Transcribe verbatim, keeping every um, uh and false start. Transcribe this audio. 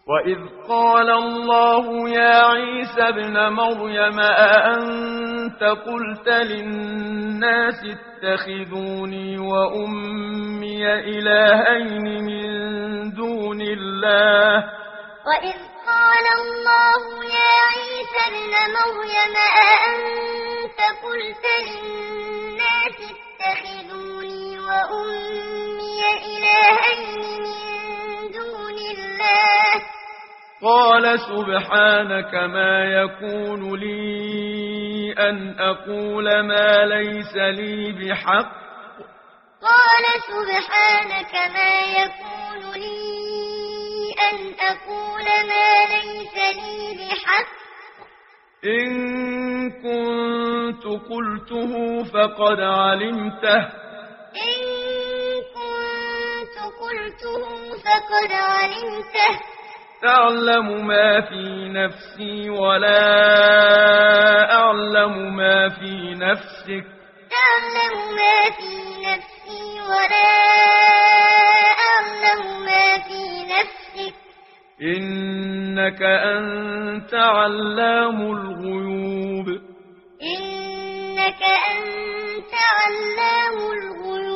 وإذ قال الله يا عيسى ابن مريم أأنت قلت للناس اتخذوني وأمي إلهين من دون الله وإذ قال الله يا عيسى ابن مريم أأنت قلت للناس اتخذوني وأمي إلهين من دون الله قال سبحانك ما يكون لي أن أقول ما ليس لي بحق قال سبحانك ما يكون لي أن أقول ما ليس لي بحق إن كنت قلته فقد علمته إن كنت قلته فقد علمته تعلم ما في نفسي ولا أعلم ما في نفسك تعلم ما في نفسي ولا أعلم ما في نفسك إنك أنت علام الغيوب إنك أنت علام الغيوب